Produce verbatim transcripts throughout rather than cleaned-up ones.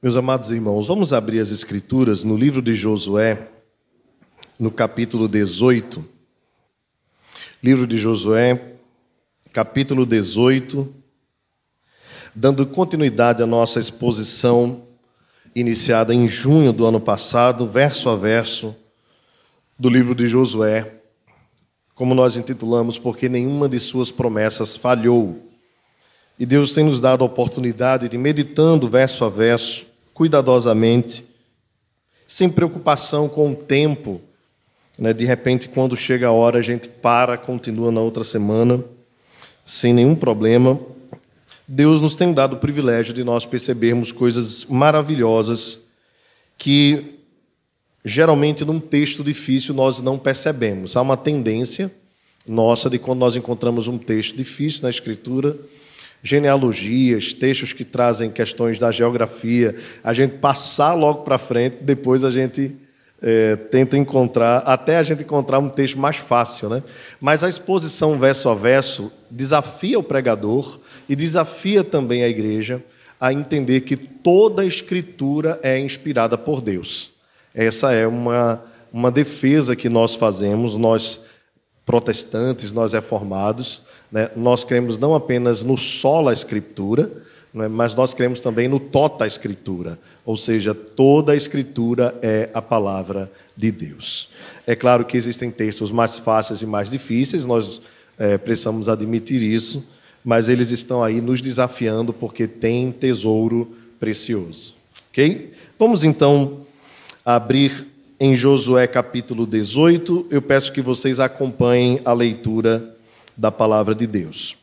Meus amados irmãos, vamos abrir as Escrituras no livro de Josué, no capítulo dezoito. Livro de Josué, capítulo dezoito, dando continuidade à nossa exposição iniciada em junho do ano passado, verso a verso, do livro de Josué, como nós intitulamos, porque nenhuma de suas promessas falhou. E Deus tem nos dado a oportunidade de, meditando verso a verso, cuidadosamente, sem preocupação com o tempo, né? De repente, quando chega a hora, a gente para, continua na outra semana, sem nenhum problema. Deus nos tem dado o privilégio de nós percebermos coisas maravilhosas que, geralmente, num texto difícil, nós não percebemos. Há uma tendência nossa de, quando nós encontramos um texto difícil na Escritura, genealogias, textos que trazem questões da geografia, a gente passar logo para frente, depois a gente é, tenta encontrar, até a gente encontrar um texto mais fácil, né? Mas a exposição verso a verso desafia o pregador e desafia também a igreja a entender que toda a Escritura é inspirada por Deus. Essa é uma, uma defesa que nós fazemos, nós protestantes, nós reformados, né? Nós cremos não apenas no sola Escritura, né? Mas nós cremos também no tota Escritura, ou seja, toda a Escritura é a palavra de Deus. É claro que existem textos mais fáceis e mais difíceis, nós é, precisamos admitir isso, mas eles estão aí nos desafiando porque tem tesouro precioso. Ok? Vamos então abrir em Josué capítulo dezoito, eu peço que vocês acompanhem a leitura da palavra de Deus.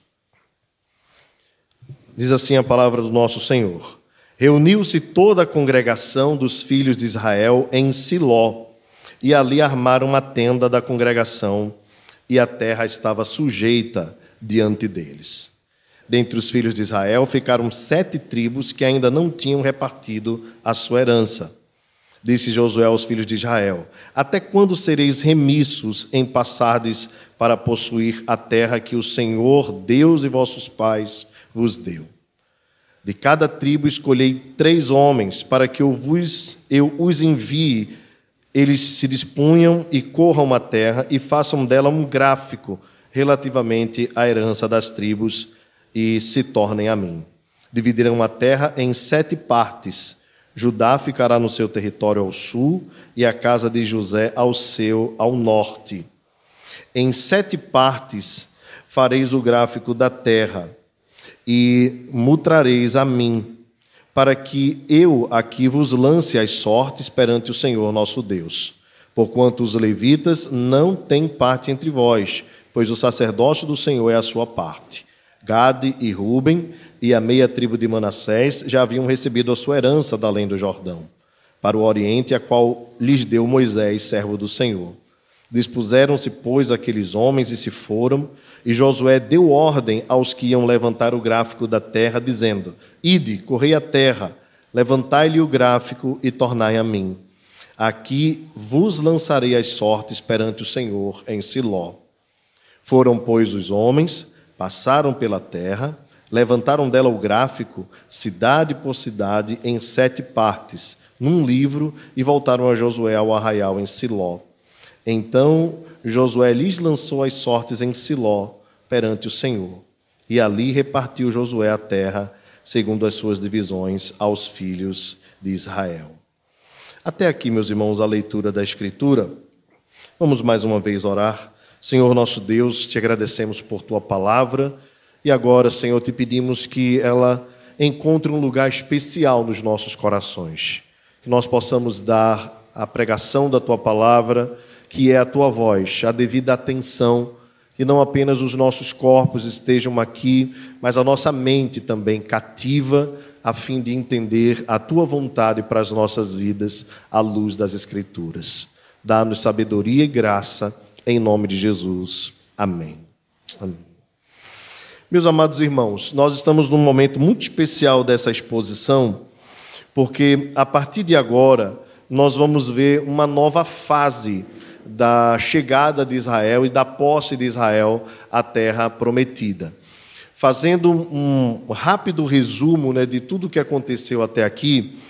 Diz assim a palavra do nosso Senhor: Reuniu-se toda a congregação dos filhos de Israel em Siló, e ali armaram uma tenda da congregação, e a terra estava sujeita diante deles. Dentre os filhos de Israel ficaram sete tribos que ainda não tinham repartido a sua herança. Disse Josué aos filhos de Israel: Até quando sereis remissos em passardes para possuir a terra que o Senhor, Deus de vossos pais, vos deu? De cada tribo escolhei três homens, para que eu, vos, eu os envie. Eles se disponham e corram a terra e façam dela um gráfico relativamente à herança das tribos e se tornem a mim. Dividirão a terra em sete partes. Judá ficará no seu território ao sul e a casa de José ao seu ao norte. Em sete partes fareis o gráfico da terra e mutrareis a mim, para que eu aqui vos lance as sortes perante o Senhor nosso Deus. Porquanto os levitas não têm parte entre vós, pois o sacerdócio do Senhor é a sua parte. Gade e Ruben e a meia tribo de Manassés já haviam recebido a sua herança da além do Jordão, para o oriente, a qual lhes deu Moisés, servo do Senhor. Dispuseram-se, pois, aqueles homens e se foram, e Josué deu ordem aos que iam levantar o gráfico da terra, dizendo: Ide, correi a terra, levantai-lhe o gráfico e tornai a mim. Aqui vos lançarei as sortes perante o Senhor em Siló. Foram, pois, os homens, passaram pela terra, levantaram dela o gráfico, cidade por cidade, em sete partes, num livro, e voltaram a Josué ao arraial em Siló. Então Josué lhes lançou as sortes em Siló, perante o Senhor. E ali repartiu Josué a terra, segundo as suas divisões, aos filhos de Israel. Até aqui, meus irmãos, a leitura da Escritura. Vamos mais uma vez orar. Senhor nosso Deus, te agradecemos por tua palavra. E agora, Senhor, te pedimos que ela encontre um lugar especial nos nossos corações. Que nós possamos dar à pregação da tua palavra, que é a tua voz, a devida atenção, que não apenas os nossos corpos estejam aqui, mas a nossa mente também cativa, a fim de entender a tua vontade para as nossas vidas, à luz das Escrituras. Dá-nos sabedoria e graça, em nome de Jesus. Amém. Amém. Meus amados irmãos, nós estamos num momento muito especial dessa exposição, porque a partir de agora nós vamos ver uma nova fase da chegada de Israel e da posse de Israel à terra prometida. Fazendo um rápido resumo, né, de tudo o que aconteceu até aqui,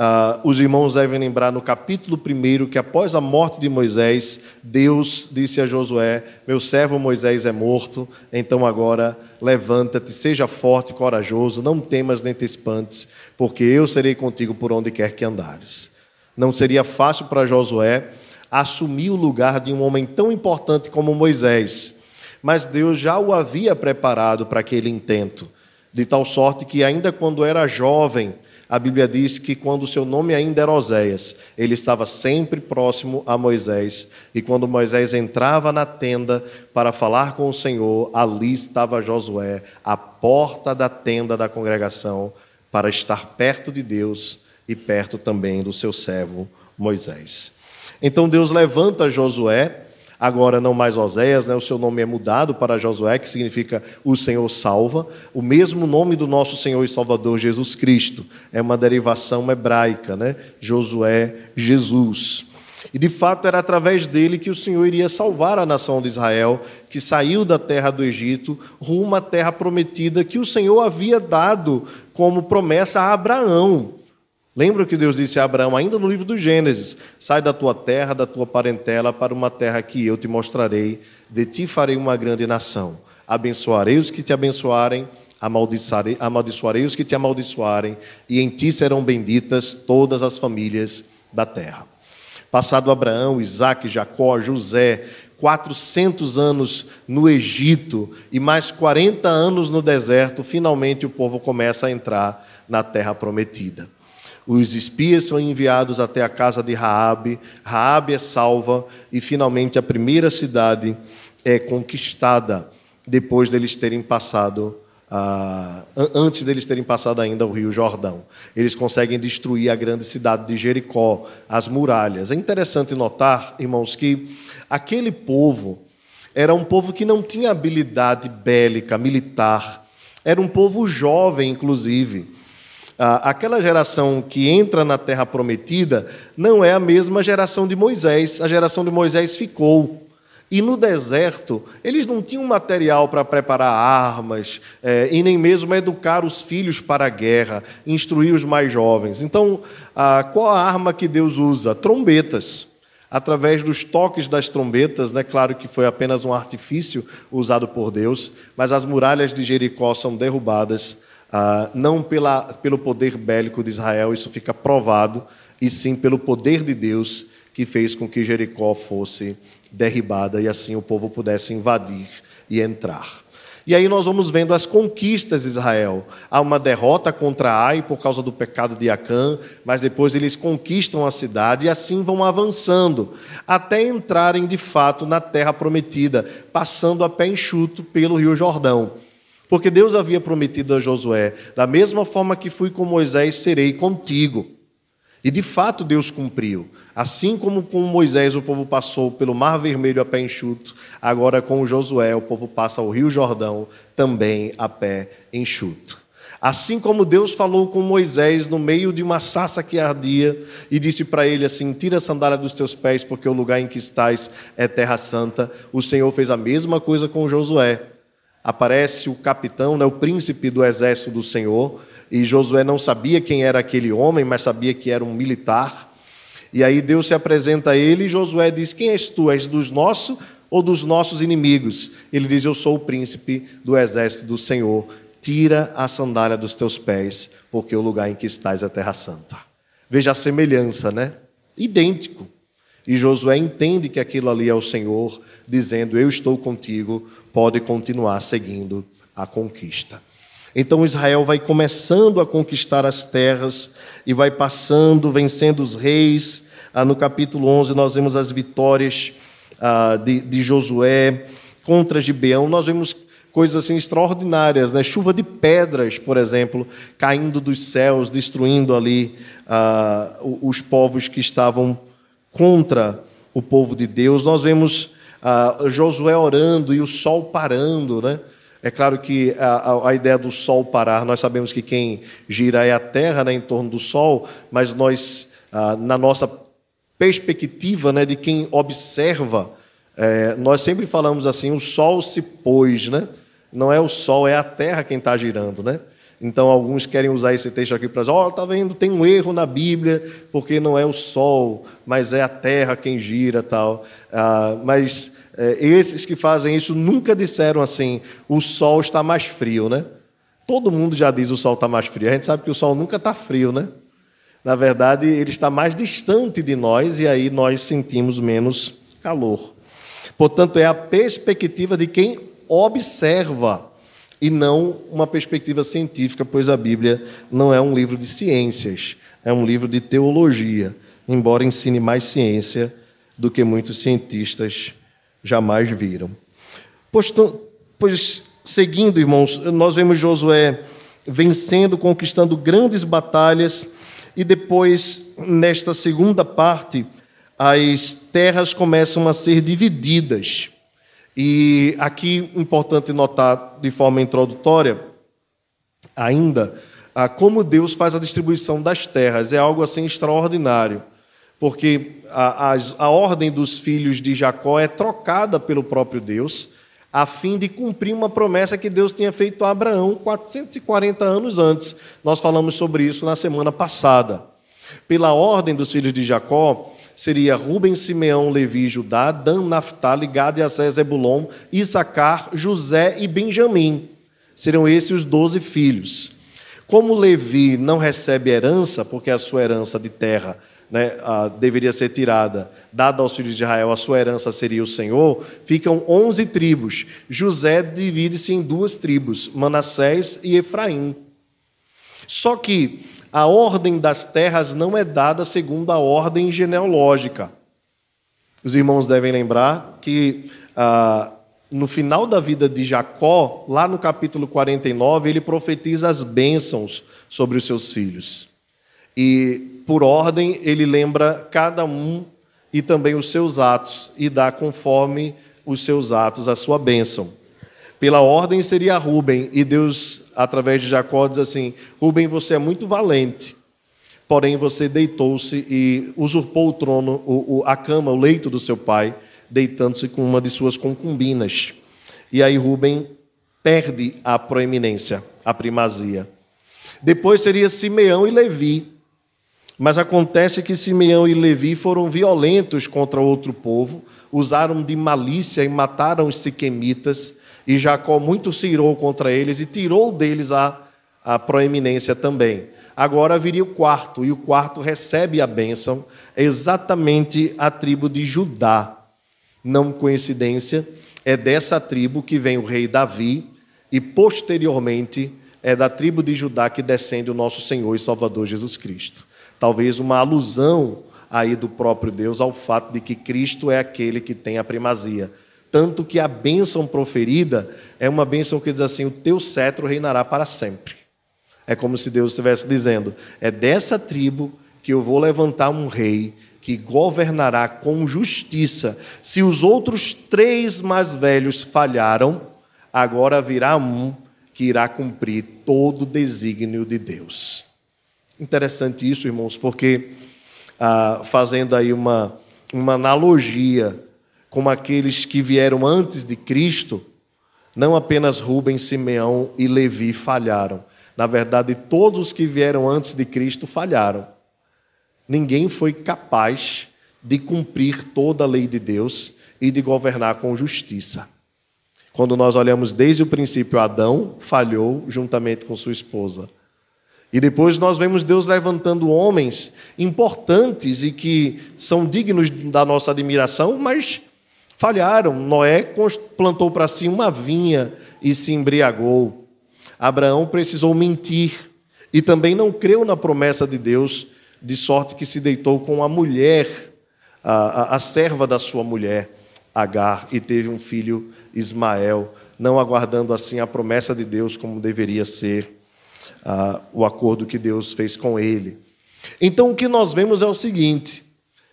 Uh, os irmãos devem lembrar no capítulo primeiro que após a morte de Moisés, Deus disse a Josué: meu servo Moisés é morto, então agora levanta-te, seja forte e corajoso, não temas nem te espantes, porque eu serei contigo por onde quer que andares. Não seria fácil para Josué assumir o lugar de um homem tão importante como Moisés, mas Deus já o havia preparado para aquele intento, de tal sorte que ainda quando era jovem, a Bíblia diz que quando seu nome ainda era Oséias, ele estava sempre próximo a Moisés. E quando Moisés entrava na tenda para falar com o Senhor, ali estava Josué, à porta da tenda da congregação, para estar perto de Deus e perto também do seu servo Moisés. Então Deus levanta Josué, agora não mais Oséias, né? O seu nome é mudado para Josué, que significa o Senhor salva. O mesmo nome do nosso Senhor e Salvador Jesus Cristo. É uma derivação hebraica, né? Josué, Jesus. E de fato era através dele que o Senhor iria salvar a nação de Israel, que saiu da terra do Egito, rumo à terra prometida que o Senhor havia dado como promessa a Abraão. Lembra que Deus disse a Abraão, ainda no livro do Gênesis: sai da tua terra, da tua parentela, para uma terra que eu te mostrarei, de ti farei uma grande nação. Abençoarei os que te abençoarem, amaldiçoarei, amaldiçoarei os que te amaldiçoarem, e em ti serão benditas todas as famílias da terra. Passado Abraão, Isaque, Jacó, José, quatrocentos anos no Egito e mais quarenta anos no deserto, finalmente o povo começa a entrar na terra prometida. Os espias são enviados até a casa de Raabe, Raabe é salva e finalmente a primeira cidade é conquistada depois deles terem passado, ah, antes deles terem passado ainda o Rio Jordão. Eles conseguem destruir a grande cidade de Jericó, as muralhas. É interessante notar, irmãos, que aquele povo era um povo que não tinha habilidade bélica, militar, era um povo jovem, inclusive. Aquela geração que entra na Terra Prometida não é a mesma geração de Moisés. A geração de Moisés ficou. E no deserto, eles não tinham material para preparar armas, é, e nem mesmo educar os filhos para a guerra, instruir os mais jovens. Então, a, qual a arma que Deus usa? Trombetas. Através dos toques das trombetas, né? Claro que foi apenas um artifício usado por Deus, mas as muralhas de Jericó são derrubadas. Ah, não pela, pelo poder bélico de Israel, isso fica provado, e sim pelo poder de Deus que fez com que Jericó fosse derribada e assim o povo pudesse invadir e entrar. E aí nós vamos vendo as conquistas de Israel. Há uma derrota contra Ai por causa do pecado de Acã, mas depois eles conquistam a cidade e assim vão avançando, até entrarem de fato na terra prometida, passando a pé enxuto pelo Rio Jordão. Porque Deus havia prometido a Josué, da mesma forma que fui com Moisés, serei contigo. E de fato Deus cumpriu. Assim como com Moisés o povo passou pelo Mar Vermelho a pé enxuto, agora com Josué o povo passa o Rio Jordão também a pé enxuto. Assim como Deus falou com Moisés no meio de uma sarça que ardia e disse para ele assim: tira a sandália dos teus pés porque o lugar em que estás é terra santa, o Senhor fez a mesma coisa com Josué. Aparece o capitão, né, o príncipe do exército do Senhor, e Josué não sabia quem era aquele homem, mas sabia que era um militar. E aí Deus se apresenta a ele e Josué diz: quem és tu? És dos nossos ou dos nossos inimigos? Ele diz: eu sou o príncipe do exército do Senhor. Tira a sandália dos teus pés, porque o lugar em que estás é terra santa. Veja a semelhança, né? Idêntico. E Josué entende que aquilo ali é o Senhor, dizendo: eu estou contigo, pode continuar seguindo a conquista. Então Israel vai começando a conquistar as terras e vai passando, vencendo os reis. Ah, no capítulo onze nós vemos as vitórias ah, de, de Josué contra Gibeão. Nós vemos coisas assim extraordinárias, né? Chuva de pedras, por exemplo, caindo dos céus, destruindo ali ah, os povos que estavam contra o povo de Deus. Nós vemos ah, Josué orando e o sol parando, né? É claro que a, a ideia do sol parar, nós sabemos que quem gira é a terra, né, em torno do sol, mas nós, ah, na nossa perspectiva, né, de quem observa, é, nós sempre falamos assim: o sol se pôs, né? Não é o sol, é a terra quem está girando, né? Então, alguns querem usar esse texto aqui para dizer, ó, está vendo, tem um erro na Bíblia, porque não é o sol, mas é a terra quem gira, tal. Ah, mas é, esses que fazem isso nunca disseram assim, o sol está mais frio, né? Todo mundo já diz o sol está mais frio. A gente sabe que o sol nunca está frio, né? Na verdade, ele está mais distante de nós e aí nós sentimos menos calor. Portanto, é a perspectiva de quem observa e não uma perspectiva científica, pois a Bíblia não é um livro de ciências, é um livro de teologia, embora ensine mais ciência do que muitos cientistas jamais viram. Pois, pois seguindo, irmãos, nós vemos Josué vencendo, conquistando grandes batalhas, e depois, nesta segunda parte, as terras começam a ser divididas. E aqui, importante notar de forma introdutória, ainda, como Deus faz a distribuição das terras. É algo assim extraordinário, porque a, a, a ordem dos filhos de Jacó é trocada pelo próprio Deus, a fim de cumprir uma promessa que Deus tinha feito a Abraão quatrocentos e quarenta anos antes. Nós falamos sobre isso na semana passada. Pela ordem dos filhos de Jacó, seria Rubem, Simeão, Levi, Judá, Dan, Naftali, Gad, Asser, Zebulon, Issacar, José e Benjamim. Serão esses os doze filhos. Como Levi não recebe herança, porque a sua herança de terra, né, a, deveria ser tirada, dada aos filhos de Israel, a sua herança seria o Senhor, ficam onze tribos. José divide-se em duas tribos, Manassés e Efraim. Só que a ordem das terras não é dada segundo a ordem genealógica. Os irmãos devem lembrar que ah, no final da vida de Jacó, lá no capítulo quarenta e nove, ele profetiza as bênçãos sobre os seus filhos. E, por ordem, ele lembra cada um e também os seus atos, e dá conforme os seus atos a sua bênção. Pela ordem seria Rubem, e Deus, através de Jacó, diz assim, Rubem, você é muito valente, porém você deitou-se e usurpou o trono, o, o, a cama, o leito do seu pai, deitando-se com uma de suas concubinas. E aí Rubem perde a proeminência, a primazia. Depois seria Simeão e Levi, mas acontece que Simeão e Levi foram violentos contra outro povo, usaram de malícia e mataram os siquemitas, e Jacó muito se irou contra eles e tirou deles a, a proeminência também. Agora viria o quarto, e o quarto recebe a bênção, é exatamente a tribo de Judá. Não coincidência, é dessa tribo que vem o rei Davi, e posteriormente é da tribo de Judá que descende o nosso Senhor e Salvador Jesus Cristo. Talvez uma alusão aí do próprio Deus ao fato de que Cristo é aquele que tem a primazia. Tanto que a bênção proferida é uma bênção que diz assim, o teu cetro reinará para sempre. É como se Deus estivesse dizendo, é dessa tribo que eu vou levantar um rei que governará com justiça. Se os outros três mais velhos falharam, agora virá um que irá cumprir todo o desígnio de Deus. Interessante isso, irmãos, porque ah, fazendo aí uma, uma analogia como aqueles que vieram antes de Cristo, não apenas Rubem, Simeão e Levi falharam. Na verdade, todos os que vieram antes de Cristo falharam. Ninguém foi capaz de cumprir toda a lei de Deus e de governar com justiça. Quando nós olhamos desde o princípio, Adão falhou juntamente com sua esposa. E depois nós vemos Deus levantando homens importantes e que são dignos da nossa admiração, mas falharam. Noé plantou para si uma vinha e se embriagou. Abraão precisou mentir e também não creu na promessa de Deus, de sorte que se deitou com a mulher, a, a, a serva da sua mulher, Agar, e teve um filho, Ismael, não aguardando assim a promessa de Deus como deveria ser uh, o acordo que Deus fez com ele. Então o que nós vemos é o seguinte,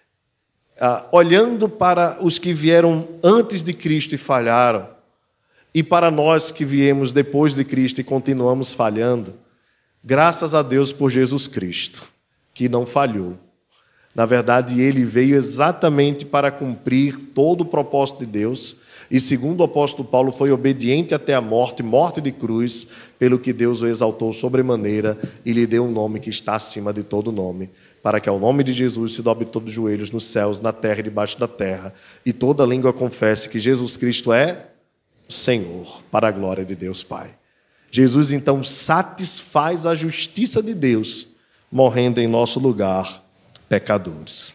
uh, olhando para os que vieram antes de Cristo e falharam, e para nós que viemos depois de Cristo e continuamos falhando, graças a Deus por Jesus Cristo, que não falhou. Na verdade, ele veio exatamente para cumprir todo o propósito de Deus. E, segundo o apóstolo Paulo, foi obediente até a morte, morte de cruz, pelo que Deus o exaltou sobremaneira e lhe deu um nome que está acima de todo nome, para que ao nome de Jesus se dobre todos os joelhos nos céus, na terra e debaixo da terra, e toda língua confesse que Jesus Cristo é o Senhor, para a glória de Deus Pai. Jesus, então, satisfaz a justiça de Deus, morrendo em nosso lugar, pecadores.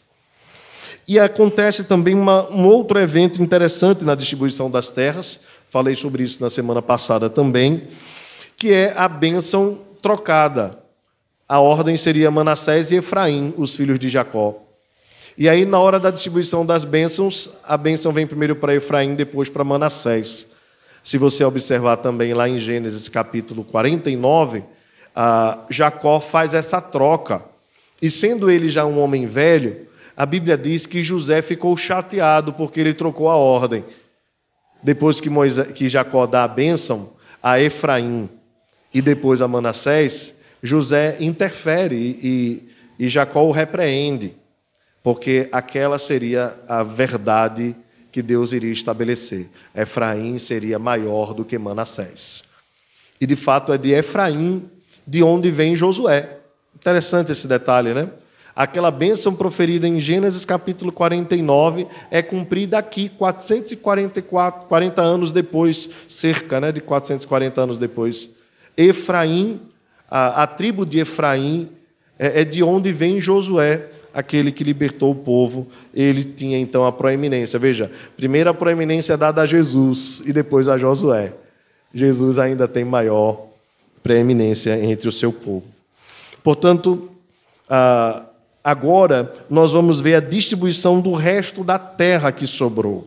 E acontece também uma, um outro evento interessante na distribuição das terras, falei sobre isso na semana passada também, que é a bênção trocada. A ordem seria Manassés e Efraim, os filhos de Jacó. E aí, na hora da distribuição das bênçãos, a bênção vem primeiro para Efraim, depois para Manassés. Se você observar também lá em Gênesis capítulo quarenta e nove, ah, Jacó faz essa troca. E sendo ele já um homem velho, a Bíblia diz que José ficou chateado porque ele trocou a ordem. Depois que, Moisés, que Jacó dá a bênção a Efraim e depois a Manassés, José interfere e, e Jacó o repreende, porque aquela seria a verdade que Deus iria estabelecer. Efraim seria maior do que Manassés. E de fato é de Efraim de onde vem Josué. Interessante esse detalhe, né? Aquela bênção proferida em Gênesis capítulo quarenta e nove é cumprida aqui, quatrocentos e quarenta e quatro, quarenta anos depois, cerca né, de quatrocentos e quarenta anos depois. Efraim, a, a tribo de Efraim, é, é de onde vem Josué, aquele que libertou o povo. Ele tinha então a proeminência. Veja, primeiro a proeminência é dada a Jesus e depois a Josué. Jesus ainda tem maior preeminência entre o seu povo. Portanto, ah, agora nós vamos ver a distribuição do resto da terra que sobrou.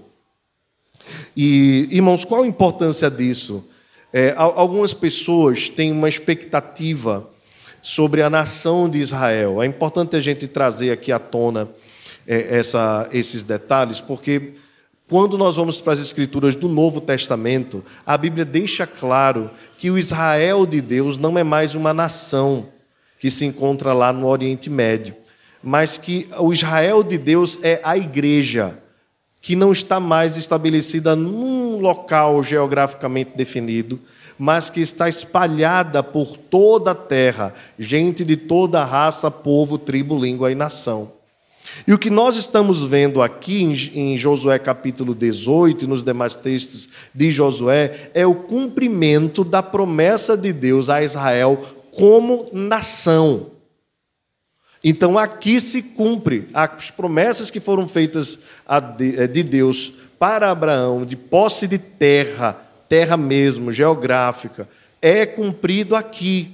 E, irmãos, qual a importância disso? É, algumas pessoas têm uma expectativa sobre a nação de Israel. É importante a gente trazer aqui à tona é, essa, esses detalhes, porque quando nós vamos para as Escrituras do Novo Testamento, a Bíblia deixa claro que o Israel de Deus não é mais uma nação que se encontra lá no Oriente Médio, mas que o Israel de Deus é a igreja, que não está mais estabelecida num local geograficamente definido, mas que está espalhada por toda a terra, gente de toda raça, povo, tribo, língua e nação. E o que nós estamos vendo aqui em Josué capítulo dezoito e nos demais textos de Josué é o cumprimento da promessa de Deus a Israel como nação. Então aqui se cumpre as promessas que foram feitas de Deus para Abraão, de posse de terra, terra mesmo, geográfica, é cumprido aqui.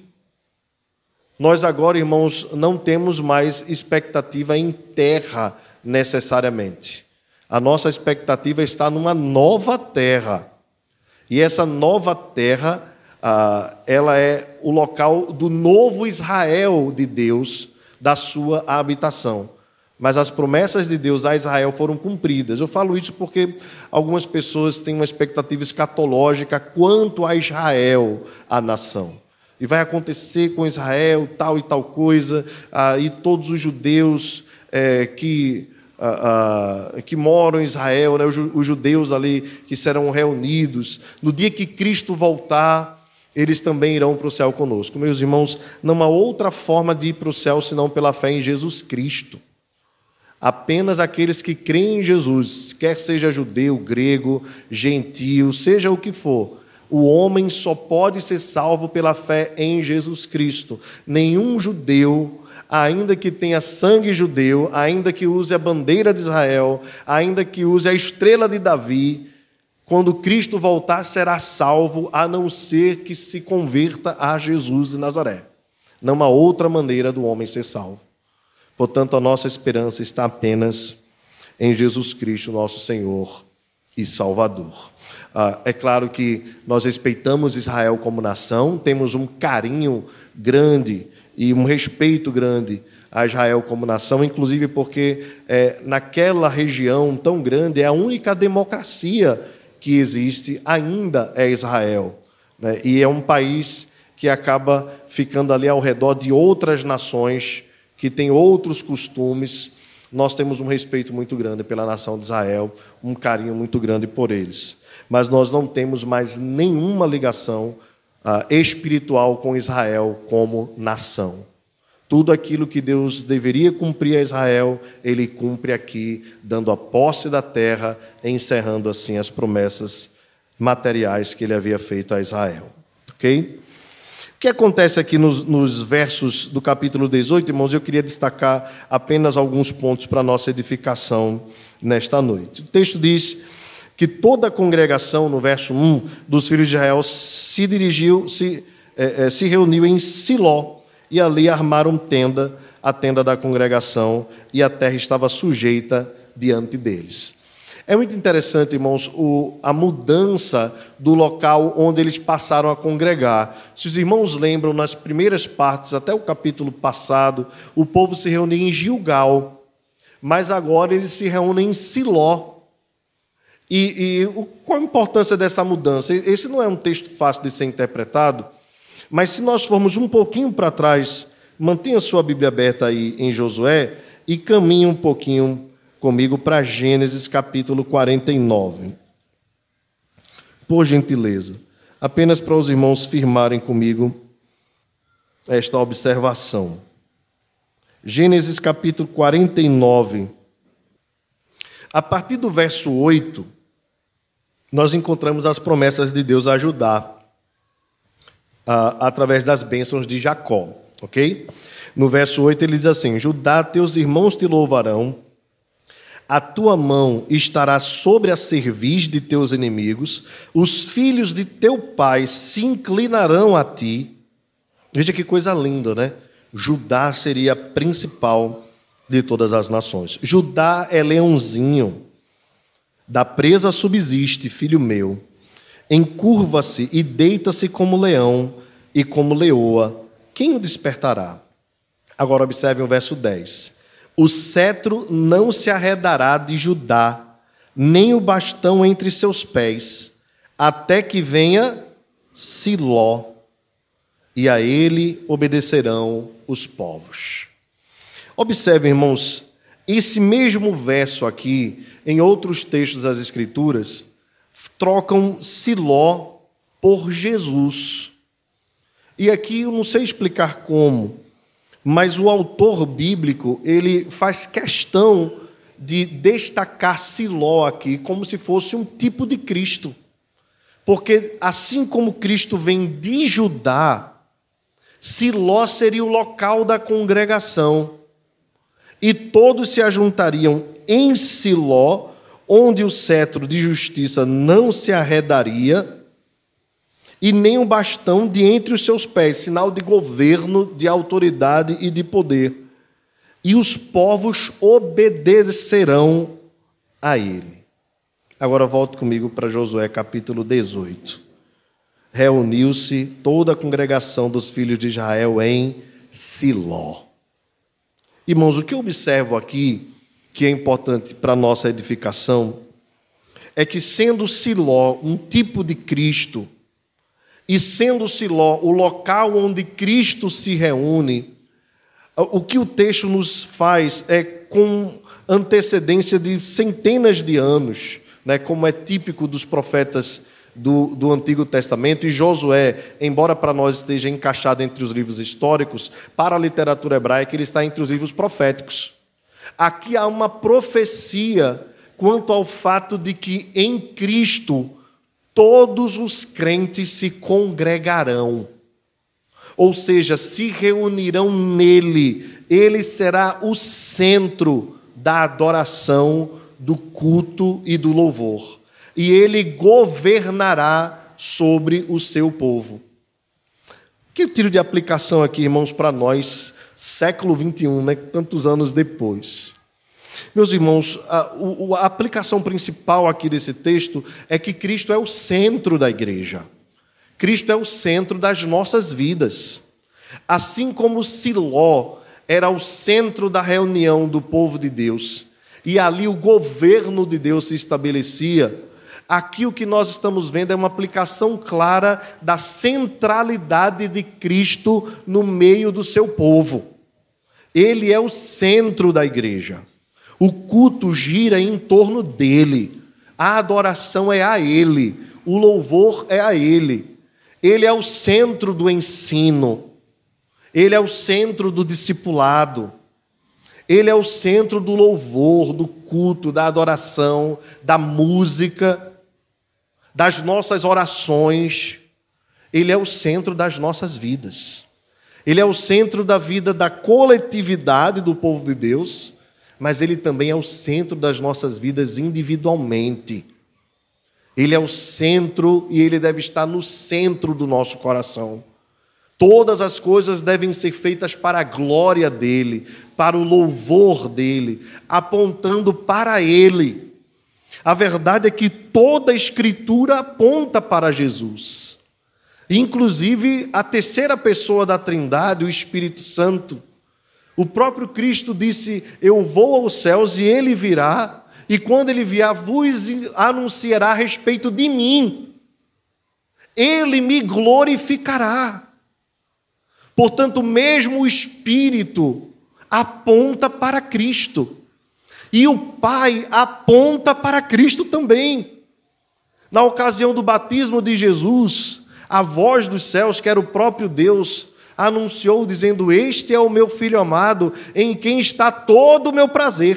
Nós agora, irmãos, não temos mais expectativa em terra necessariamente. A nossa expectativa está numa nova terra. E essa nova terra, ah, ela é o local do novo Israel de Deus, da sua habitação. Mas as promessas de Deus a Israel foram cumpridas. Eu falo isso porque algumas pessoas têm uma expectativa escatológica quanto a Israel, a nação. E vai acontecer com Israel tal e tal coisa, ah, e todos os judeus é, que, ah, ah, que moram em Israel, né, os judeus ali que serão reunidos, no dia que Cristo voltar, eles também irão para o céu conosco. Meus irmãos, não há outra forma de ir para o céu senão pela fé em Jesus Cristo. Apenas aqueles que creem em Jesus, quer seja judeu, grego, gentio, seja o que for, o homem só pode ser salvo pela fé em Jesus Cristo. Nenhum judeu, ainda que tenha sangue judeu, ainda que use a bandeira de Israel, ainda que use a estrela de Davi, quando Cristo voltar, será salvo, a não ser que se converta a Jesus de Nazaré. Não há outra maneira do homem ser salvo. Portanto, a nossa esperança está apenas em Jesus Cristo, nosso Senhor e Salvador. Ah, é claro que nós respeitamos Israel como nação, temos um carinho grande e um respeito grande a Israel como nação, inclusive porque é, naquela região tão grande é a única democracia que existe ainda é Israel, né? E é um país que acaba ficando ali ao redor de outras nações que têm outros costumes nós temos um respeito muito grande pela nação de Israel, um carinho muito grande por eles. Mas nós não temos mais nenhuma ligação uh, espiritual com Israel como nação. Tudo aquilo que Deus deveria cumprir a Israel, Ele cumpre aqui, dando a posse da terra, encerrando assim as promessas materiais que Ele havia feito a Israel. Ok? O que acontece aqui nos, nos versos do capítulo dezoito, irmãos, eu queria destacar apenas alguns pontos para a nossa edificação nesta noite. O texto diz que toda a congregação, no verso um, dos filhos de Israel se dirigiu, se, eh, se reuniu em Siló, e ali armaram tenda, a tenda da congregação, e a terra estava sujeita diante deles. É muito interessante, irmãos, o, a mudança do local onde eles passaram a congregar. Se os irmãos lembram, nas primeiras partes, até o capítulo passado, o povo se reunia em Gilgal, mas agora eles se reúnem em Siló. E, e qual a importância dessa mudança? Esse não é um texto fácil de ser interpretado, mas se nós formos um pouquinho para trás, mantenha sua Bíblia aberta aí em Josué e caminhe um pouquinho comigo para Gênesis capítulo quarenta e nove. Por gentileza, apenas para os irmãos firmarem comigo esta observação. Gênesis capítulo quarenta e nove. A partir do verso oito, nós encontramos as promessas de Deus a Judá, através das bênçãos de Jacó, ok? No verso oito ele diz assim: Judá, teus irmãos te louvarão, a tua mão estará sobre a cerviz de teus inimigos, os filhos de teu pai se inclinarão a ti. Veja que coisa linda, né? Judá seria a principal de todas as nações. Judá é leãozinho, da presa subsiste, filho meu. Encurva-se e deita-se como leão e como leoa. Quem o despertará? Agora observem o verso dez. O cetro não se arredará de Judá, nem o bastão entre seus pés, até que venha Siló, e a ele obedecerão os povos. Observem, irmãos, esse mesmo verso aqui, em outros textos das Escrituras, trocam Siló por Jesus. E aqui eu não sei explicar como, mas o autor bíblico, ele faz questão de destacar Siló aqui como se fosse um tipo de Cristo. Porque assim como Cristo vem de Judá, Siló seria o local da congregação. E todos se ajuntariam em Siló, onde o cetro de justiça não se arredaria, e nem o bastão de entre os seus pés, sinal de governo, de autoridade e de poder. E os povos obedecerão a ele. Agora volte comigo para Josué capítulo dezoito. Reuniu-se toda a congregação dos filhos de Israel em Siló. Irmãos, o que eu observo aqui, que é importante para a nossa edificação, é que sendo Siló um tipo de Cristo, e sendo Siló o local onde Cristo se reúne, o que o texto nos faz é com antecedência de centenas de anos, né, como é típico dos profetas do, do Antigo Testamento, e Josué, embora para nós esteja encaixado entre os livros históricos, para a literatura hebraica ele está entre os livros proféticos. Aqui há uma profecia quanto ao fato de que em Cristo todos os crentes se congregarão, ou seja, se reunirão nele. Ele será o centro da adoração, do culto e do louvor, e ele governará sobre o seu povo. Que tiro de aplicação aqui, irmãos, para nós, século vinte e um, né, tantos anos depois. Meus irmãos, a, a aplicação principal aqui desse texto é que Cristo é o centro da igreja. Cristo é o centro das nossas vidas. Assim como Siló era o centro da reunião do povo de Deus, e ali o governo de Deus se estabelecia, aqui o que nós estamos vendo é uma aplicação clara da centralidade de Cristo no meio do seu povo. Ele é o centro da igreja. O culto gira em torno dele. A adoração é a ele. O louvor é a ele. Ele é o centro do ensino. Ele é o centro do discipulado. Ele é o centro do louvor, do culto, da adoração, da música, das nossas orações. Ele é o centro das nossas vidas. Ele é o centro da vida da coletividade do povo de Deus, mas ele também é o centro das nossas vidas individualmente. Ele é o centro e ele deve estar no centro do nosso coração. Todas as coisas devem ser feitas para a glória dele, para o louvor dele, apontando para ele. A verdade é que toda a Escritura aponta para Jesus. Inclusive, a terceira pessoa da Trindade, o Espírito Santo. O próprio Cristo disse: eu vou aos céus e ele virá, e quando ele vier, vos anunciará a respeito de mim. Ele me glorificará. Portanto, mesmo o Espírito aponta para Cristo. E o Pai aponta para Cristo também. Na ocasião do batismo de Jesus, a voz dos céus, que era o próprio Deus, anunciou dizendo: este é o meu Filho amado, em quem está todo o meu prazer.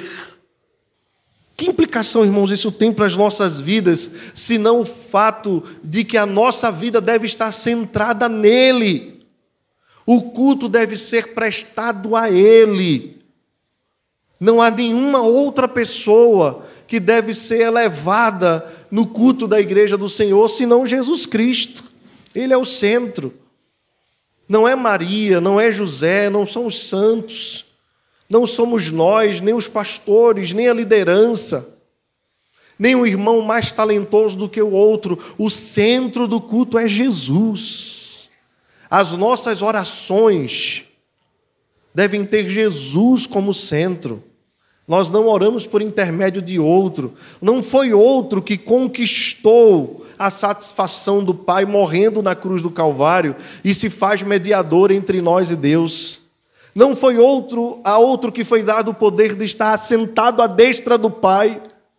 Que implicação, irmãos, isso tem para as nossas vidas, senão o fato de que a nossa vida deve estar centrada nele. O culto deve ser prestado a ele. Não há nenhuma outra pessoa que deve ser elevada no culto da igreja do Senhor, senão Jesus Cristo. Ele é o centro. Não é Maria, não é José, não são os santos, não somos nós, nem os pastores, nem a liderança, nem o irmão mais talentoso do que o outro. O centro do culto é Jesus. As nossas orações devem ter Jesus como centro. Nós não oramos por intermédio de outro. Não foi outro que conquistou a satisfação do Pai morrendo na cruz do Calvário e se faz mediador entre nós e Deus. Não foi outro a outro que foi dado o poder de estar assentado à destra do Pai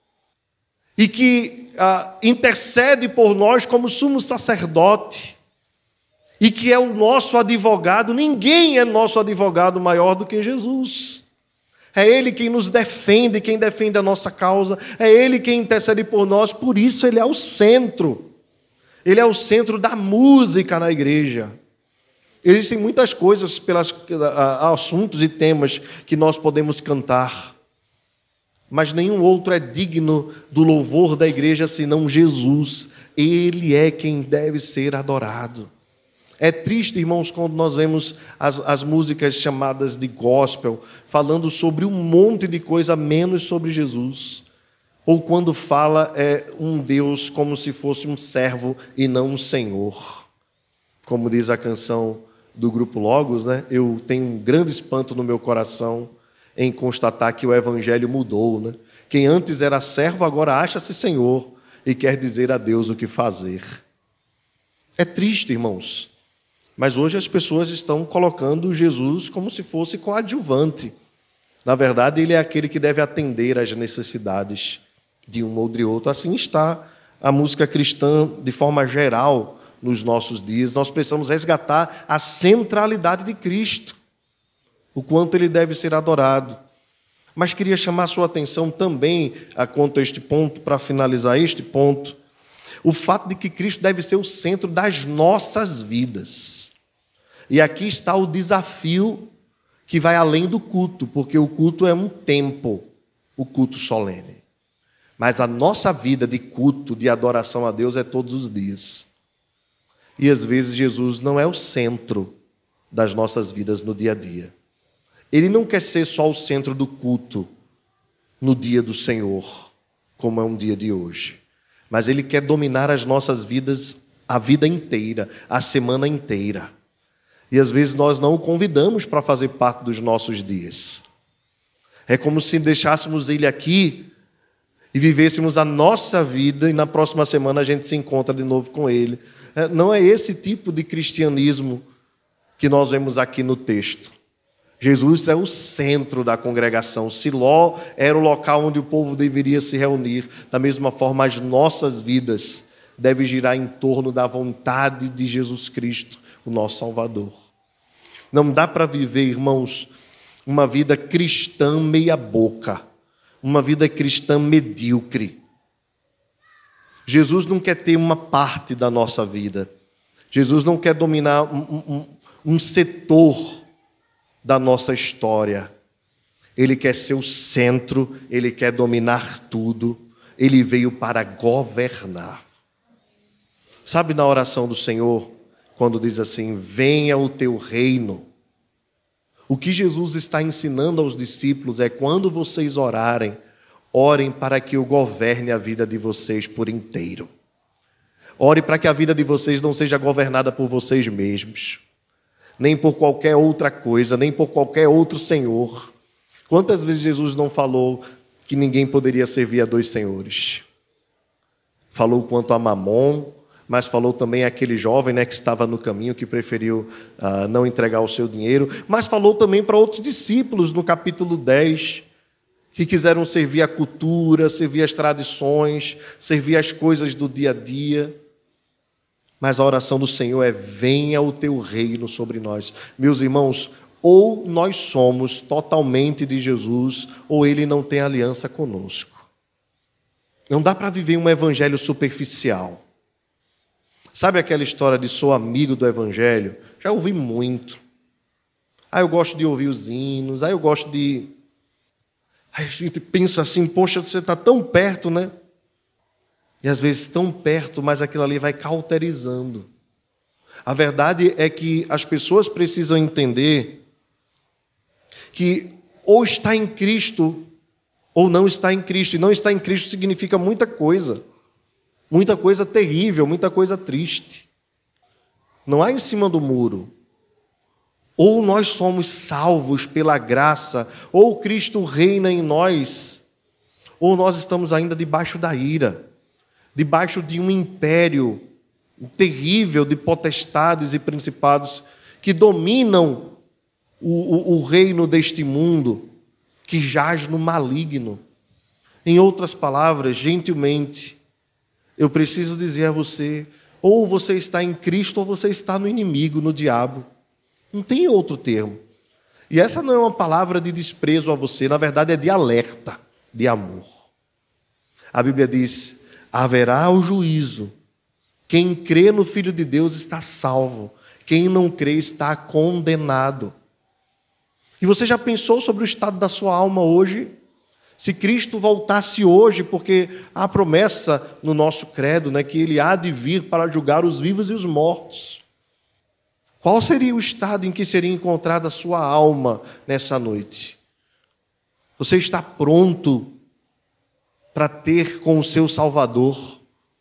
e que ah, intercede por nós como sumo sacerdote e que é o nosso advogado. Ninguém é nosso advogado maior do que Jesus. É Ele quem nos defende, quem defende a nossa causa. É Ele quem intercede por nós. Por isso Ele é o centro. Ele é o centro da música na igreja. Existem muitas coisas, pelas, assuntos e temas que nós podemos cantar. Mas nenhum outro é digno do louvor da igreja senão Jesus. Ele é quem deve ser adorado. É triste, irmãos, quando nós vemos as, as músicas chamadas de gospel, falando sobre um monte de coisa, menos sobre Jesus. Ou quando fala é um Deus como se fosse um servo e não um senhor. Como diz a canção do Grupo Logos, né? Eu tenho um grande espanto no meu coração em constatar que o evangelho mudou, né? Quem antes era servo, agora acha-se senhor e quer dizer a Deus o que fazer. É triste, irmãos. Mas hoje as pessoas estão colocando Jesus como se fosse coadjuvante. Na verdade, ele é aquele que deve atender às necessidades de um ou de outro. Assim está a música cristã de forma geral nos nossos dias. Nós precisamos resgatar a centralidade de Cristo, o quanto ele deve ser adorado. Mas queria chamar a sua atenção também a quanto a este ponto, para finalizar este ponto, o fato de que Cristo deve ser o centro das nossas vidas. E aqui está o desafio que vai além do culto, porque o culto é um tempo, o culto solene. Mas a nossa vida de culto, de adoração a Deus é todos os dias. E às vezes Jesus não é o centro das nossas vidas no dia a dia. Ele não quer ser só o centro do culto no dia do Senhor, como é um dia de hoje. Mas Ele quer dominar as nossas vidas a vida inteira, a semana inteira. E às vezes nós não o convidamos para fazer parte dos nossos dias. É como se deixássemos Ele aqui e vivêssemos a nossa vida e na próxima semana a gente se encontra de novo com Ele. Não é esse tipo de cristianismo que nós vemos aqui no texto. Jesus é o centro da congregação. Siló era o local onde o povo deveria se reunir. Da mesma forma, as nossas vidas devem girar em torno da vontade de Jesus Cristo, o nosso Salvador. Não dá para viver, irmãos, uma vida cristã meia boca, uma vida cristã medíocre. Jesus não quer ter uma parte da nossa vida. Jesus não quer dominar um, um, um setor da nossa história. Ele quer ser o centro, Ele quer dominar tudo. Ele veio para governar. Sabe, na oração do Senhor, quando diz assim, venha o teu reino, o que Jesus está ensinando aos discípulos é, quando vocês orarem, orem para que eu governe a vida de vocês por inteiro. Ore para que a vida de vocês não seja governada por vocês mesmos, nem por qualquer outra coisa, nem por qualquer outro senhor. Quantas vezes Jesus não falou que ninguém poderia servir a dois senhores? Falou quanto a Mamon, mas falou também àquele jovem, né, que estava no caminho, que preferiu uh, não entregar o seu dinheiro, mas falou também para outros discípulos no capítulo dez, que quiseram servir a cultura, servir as tradições, servir as coisas do dia a dia. Mas a oração do Senhor é, venha o teu reino sobre nós. Meus irmãos, ou nós somos totalmente de Jesus, ou Ele não tem aliança conosco. Não dá para viver um evangelho superficial. Sabe aquela história de sou amigo do evangelho? Já ouvi muito. Ah, eu gosto de ouvir os hinos, ah, eu gosto de... Aí a gente pensa assim, poxa, você está tão perto, né? E às vezes tão perto, mas aquilo ali vai cauterizando. A verdade é que as pessoas precisam entender que ou está em Cristo ou não está em Cristo. E não estar em Cristo significa muita coisa. Muita coisa terrível, muita coisa triste. Não há em cima do muro. Ou nós somos salvos pela graça, ou Cristo reina em nós, ou nós estamos ainda debaixo da ira, debaixo de um império terrível de potestades e principados que dominam o, o, o reino deste mundo, que jaz no maligno. Em outras palavras, gentilmente, eu preciso dizer a você, ou você está em Cristo, ou você está no inimigo, no diabo. Não tem outro termo. E essa não é uma palavra de desprezo a você, na verdade é de alerta, de amor. A Bíblia diz, haverá o juízo. Quem crê no Filho de Deus está salvo. Quem não crê está condenado. E você já pensou sobre o estado da sua alma hoje? Se Cristo voltasse hoje, porque há a promessa no nosso credo, né, que Ele há de vir para julgar os vivos e os mortos. Qual seria o estado em que seria encontrada a sua alma nessa noite? Você está pronto para ter com o seu Salvador?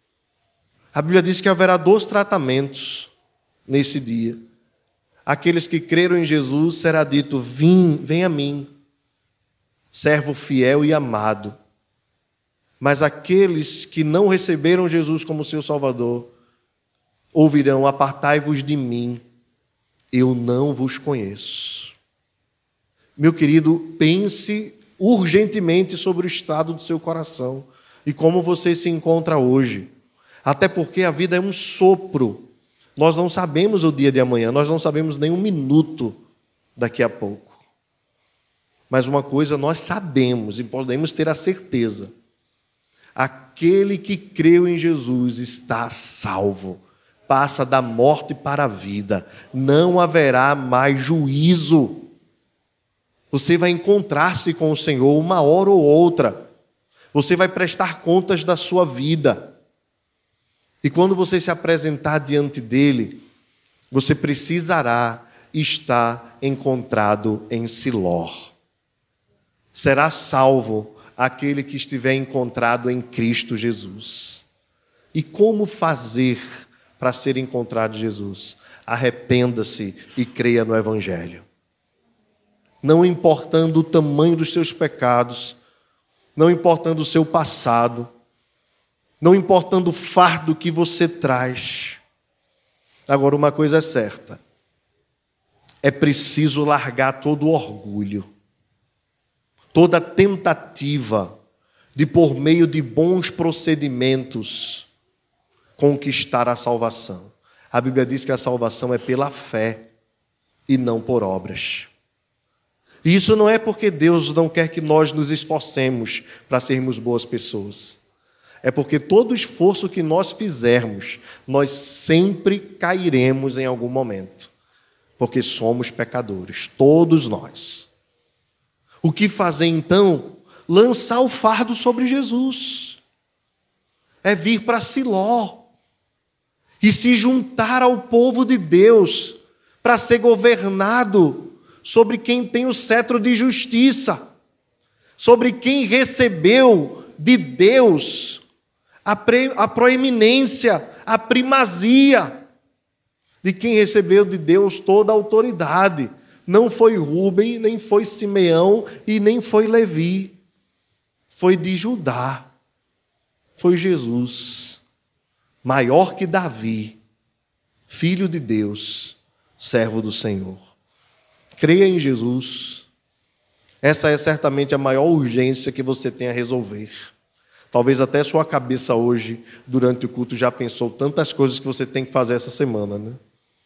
A Bíblia diz que haverá dois tratamentos nesse dia. Aqueles que creram em Jesus será dito, vim, vem a mim, servo fiel e amado. Mas aqueles que não receberam Jesus como seu Salvador, ouvirão, apartai-vos de mim, eu não vos conheço. Meu querido, pense urgentemente sobre o estado do seu coração e como você se encontra hoje. Até porque a vida é um sopro. Nós não sabemos o dia de amanhã, nós não sabemos nem um minuto daqui a pouco. Mas uma coisa nós sabemos e podemos ter a certeza. Aquele que creu em Jesus está salvo. Passa da morte para a vida. Não haverá mais juízo. Você vai encontrar-se com o Senhor uma hora ou outra. Você vai prestar contas da sua vida. E quando você se apresentar diante dele, você precisará estar encontrado em Siló. Será salvo aquele que estiver encontrado em Cristo Jesus. E como fazer para ser encontrado em Jesus? Arrependa-se e creia no Evangelho. Não importando o tamanho dos seus pecados, não importando o seu passado, não importando o fardo que você traz. Agora, uma coisa é certa. é preciso largar todo o orgulho, toda tentativa de, por meio de bons procedimentos, conquistar a salvação. A Bíblia diz que a salvação é pela fé e não por obras. E isso não é porque Deus não quer que nós nos esforcemos para sermos boas pessoas. É porque todo esforço que nós fizermos, nós sempre cairemos em algum momento. Porque somos pecadores, todos nós. O que fazer então? Lançar o fardo sobre Jesus. É vir para Siló e se juntar ao povo de Deus para ser governado sobre quem tem o cetro de justiça, sobre quem recebeu de Deus a, pre, a proeminência, a primazia, de quem recebeu de Deus toda a autoridade. Não foi Rúben, nem foi Simeão e nem foi Levi. Foi de Judá. Foi Jesus, maior que Davi, filho de Deus, servo do Senhor. Creia em Jesus. Essa é certamente a maior urgência que você tem a resolver. Talvez até sua cabeça hoje, durante o culto, já pensou tantas coisas que você tem que fazer essa semana, né?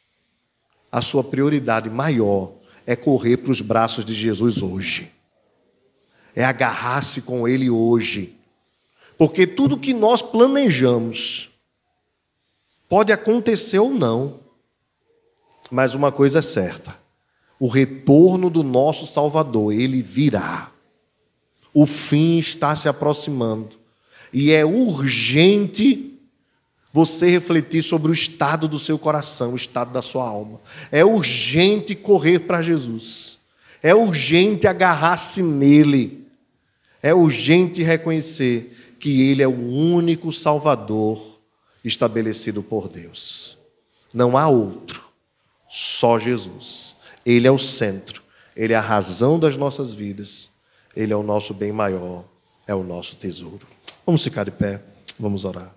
A sua prioridade maior é correr para os braços de Jesus hoje. É agarrar-se com Ele hoje. Porque tudo que nós planejamos pode acontecer ou não. Mas uma coisa é certa. O retorno do nosso Salvador, Ele virá. O fim está se aproximando. E é urgente você refletir sobre o estado do seu coração, o estado da sua alma. É urgente correr para Jesus. É urgente agarrar-se nele. É urgente reconhecer que Ele é o único Salvador estabelecido por Deus. Não há outro, só Jesus. Ele é o centro, Ele é a razão das nossas vidas, Ele é o nosso bem maior, é o nosso tesouro. Vamos ficar de pé, vamos orar.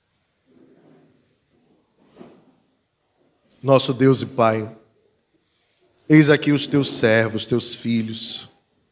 Nosso Deus e Pai, eis aqui os teus servos, teus filhos.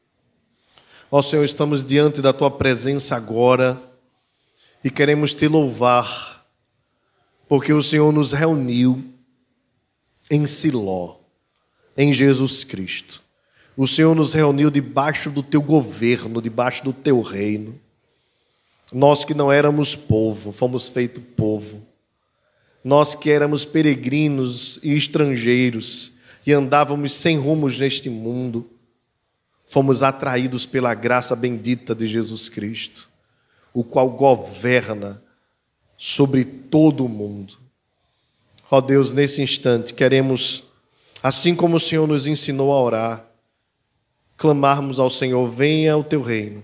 Ó Senhor, estamos diante da tua presença agora e queremos te louvar, porque o Senhor nos reuniu em Siló, em Jesus Cristo. O Senhor nos reuniu debaixo do teu governo, debaixo do teu reino. Nós que não éramos povo, fomos feitos povo. Nós que éramos peregrinos e estrangeiros e andávamos sem rumos neste mundo, fomos atraídos pela graça bendita de Jesus Cristo, o qual governa sobre todo o mundo. Ó Deus, nesse instante queremos, assim como o Senhor nos ensinou a orar, clamarmos ao Senhor: venha o teu reino.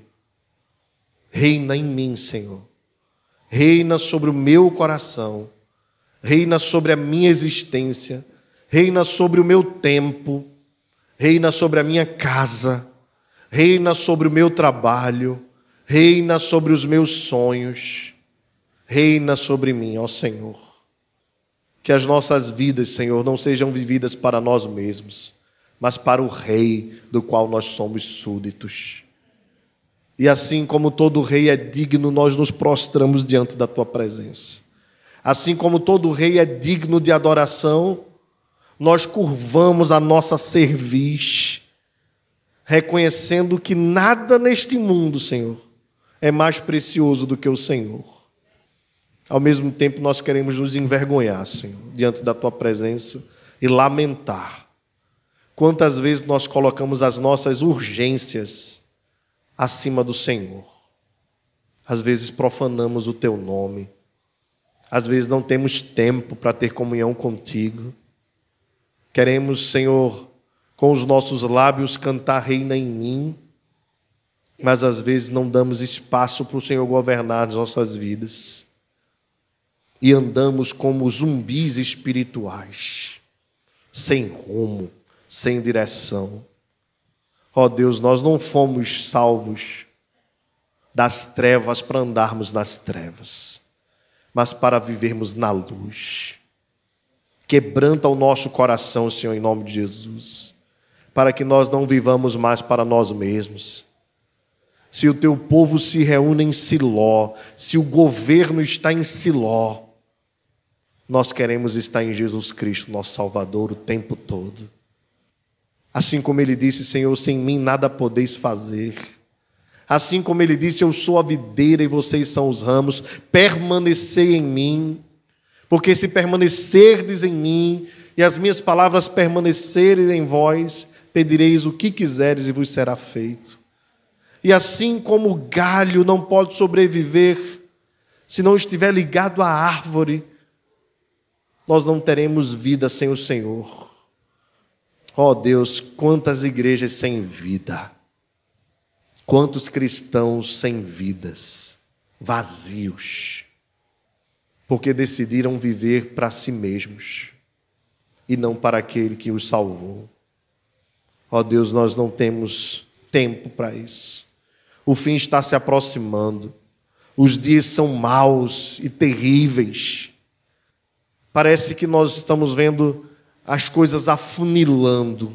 Reina em mim, Senhor. Reina sobre o meu coração. Reina sobre a minha existência. Reina sobre o meu tempo. Reina sobre a minha casa. Reina sobre o meu trabalho. Reina sobre os meus sonhos. Reina sobre mim, ó Senhor. Que as nossas vidas, Senhor, não sejam vividas para nós mesmos, mas para o Rei do qual nós somos súditos. E assim como todo rei é digno, nós nos prostramos diante da tua presença. Assim como todo rei é digno de adoração, nós curvamos a nossa cerviz, reconhecendo que nada neste mundo, Senhor, é mais precioso do que o Senhor. Ao mesmo tempo, nós queremos nos envergonhar, Senhor, diante da tua presença e lamentar. Quantas vezes nós colocamos as nossas urgências acima do Senhor. Às vezes profanamos o teu nome. Às vezes não temos tempo para ter comunhão contigo. Queremos, Senhor, com os nossos lábios cantar reina em mim, mas às vezes não damos espaço para o Senhor governar as nossas vidas. E andamos como zumbis espirituais, sem rumo, sem direção. Ó Deus, nós não fomos salvos das trevas para andarmos nas trevas, mas para vivermos na luz. Quebranta o nosso coração, Senhor, em nome de Jesus, para que nós não vivamos mais para nós mesmos. Se o teu povo se reúne em Siló, se o governo está em Siló, nós queremos estar em Jesus Cristo, nosso Salvador, o tempo todo. Assim como ele disse, Senhor, sem mim nada podeis fazer. Assim como ele disse, eu sou a videira e vocês são os ramos, permanecei em mim, porque se permanecerdes em mim e as minhas palavras permanecerem em vós, pedireis o que quiseres e vos será feito. E assim como o galho não pode sobreviver se não estiver ligado à árvore, nós não teremos vida sem o Senhor. Ó Deus, quantas igrejas sem vida, quantos cristãos sem vidas, vazios, porque decidiram viver para si mesmos e não para aquele que os salvou. Ó Deus, nós não temos tempo para isso. O fim está se aproximando. Os dias são maus e terríveis. Parece que nós estamos vendo as coisas afunilando.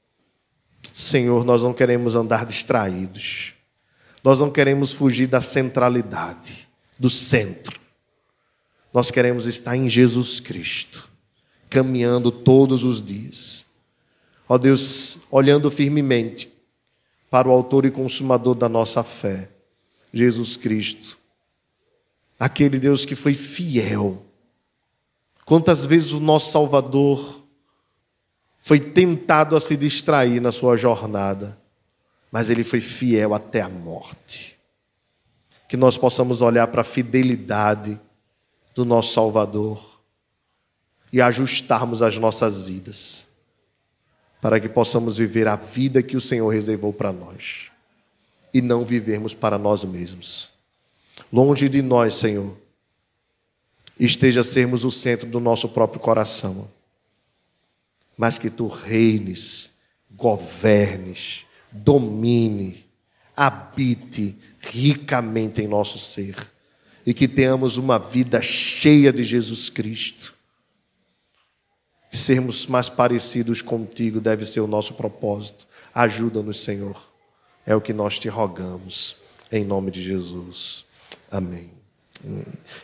Senhor, nós não queremos andar distraídos. Nós não queremos fugir da centralidade, do centro. Nós queremos estar em Jesus Cristo, caminhando todos os dias. Ó Deus, olhando firmemente para o autor e consumador da nossa fé, Jesus Cristo. Aquele Deus que foi fiel. Quantas vezes o nosso Salvador foi tentado a se distrair na sua jornada, mas ele foi fiel até a morte. Que nós possamos olhar para a fidelidade do nosso Salvador e ajustarmos as nossas vidas, para que possamos viver a vida que o Senhor reservou para nós e não vivermos para nós mesmos. Longe de nós, Senhor, esteja sermos o centro do nosso próprio coração, mas que Tu reines, governes, domine, habite ricamente em nosso ser e que tenhamos uma vida cheia de Jesus Cristo. Sermos mais parecidos contigo deve ser o nosso propósito. Ajuda-nos, Senhor. É o que nós te rogamos, em nome de Jesus. Amém. Amém.